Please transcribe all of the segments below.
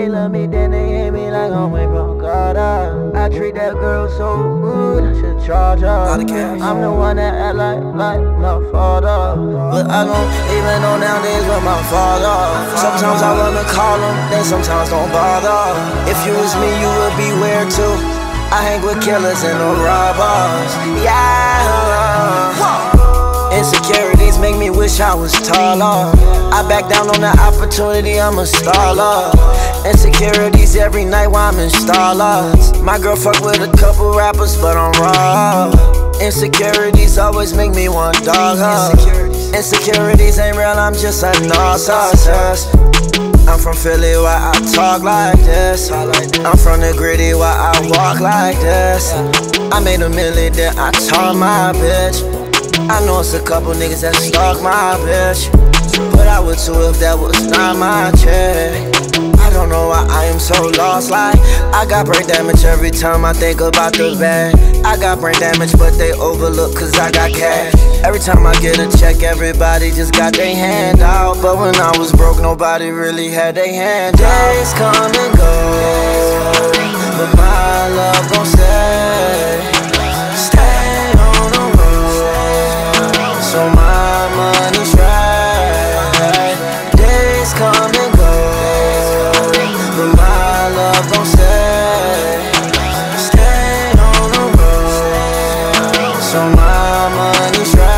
they love me, then they hate me like I'm way from Carter. I treat that girl so good, I should charge her. I'm the one that act like my father, but I don't even know nowadays with my father. Sometimes I wanna call him, then sometimes don't bother. If you was me, you would be weird too. I hang with killers and no robbers. Yeah. Insecurities make me wish I was taller. I back down on the opportunity, I'm a staller. Insecurities every night while I'm in Starlux. My girl fuck with a couple rappers, but I'm raw. Insecurities always make me want dog hug. Insecurities ain't real, I'm just a narcissist. I'm from Philly, why I talk like this. I'm from the gritty, why I walk like this. I made a million, then I taught my bitch. I know it's a couple niggas that stalk my bitch, but I would too if that was not my chick. I don't know why I am so lost, like I got brain damage every time I think about the bag. I got brain damage but they overlook cause I got cash. Every time I get a check everybody just got their hand out, but when I was broke nobody really had their hand out. Days come and go, but my love gon' stay. Stay on the road, so my money's right. Days come and go, but my love gon' stay. Stay on the road, so my money's right.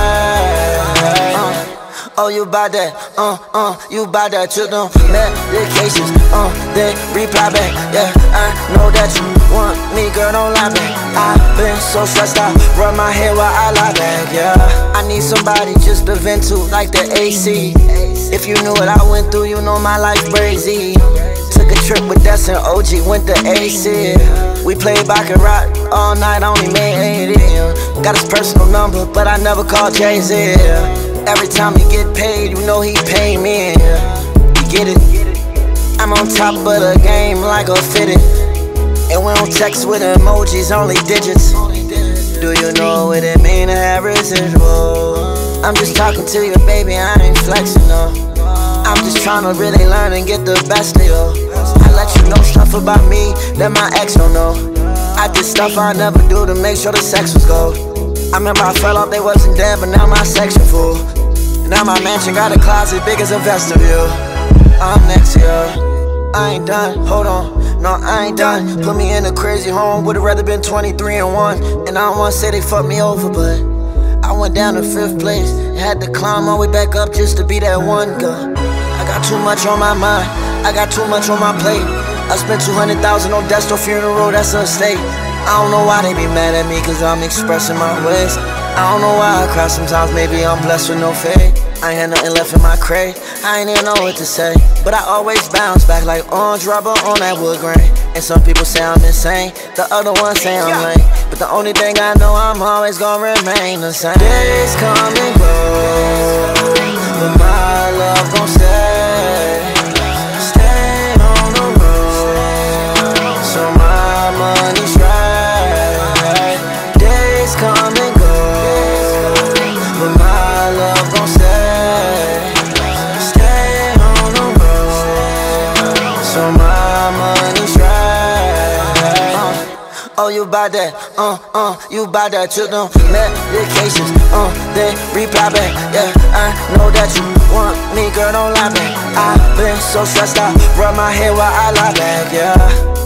Oh, you bout that, you bout that. You know medications, they reply back. Yeah, I know that you want me, girl, don't lie back. I've been so stressed out, rub my head while I lie back. Yeah, I need somebody just to vent to, like the AC. If you knew what I went through, you know my life crazy. Took a trip with Des and OG, went to AC. We played Baccarat all night, only made 80. Got his personal number, but I never called Jay-Z. Every time he get paid, you know he pay me. You get it? I'm on top of the game like a fitted. And we don't text with emojis, only digits. Do you know what it mean to have residual? I'm just talking to you, baby, I ain't flexing, no. I'm just trying to really learn and get the best of you. I let you know stuff about me that my ex don't know. I did stuff I never do to make sure the sex was gold. I remember I fell off, they wasn't there, but now my section full. Now my mansion got a closet big as a vestibule. I'm next year, I ain't done, hold on, no I ain't done. Put me in a crazy home, would've rather been 23 and 1. And I don't wanna say they fucked me over, but I went down to 5th place. Had to climb all the way back up just to be that one girl. I got too much on my mind, I got too much on my plate. I spent 200,000 on Desto funeral, that's a estate. I don't know why they be mad at me, cause I'm expressing my ways. I don't know why I cry sometimes, maybe I'm blessed with no fade. I ain't had nothing left in my crate, I ain't even know what to say. But I always bounce back like orange rubber on that wood grain. And some people say I'm insane, the other ones say I'm lame. But the only thing I know, I'm always gonna remain the same. Days come and go, but my love gon' stay. Stay on the road, so my money's right. Days come and go, but my love gon' stay. Stay on the road, so my money's right. Oh, you bout that, you bout that. You know medications, they reply back. Yeah, I know that you want me, girl, don't lie back. I've been so stressed out, rub my head while I lie back. Yeah.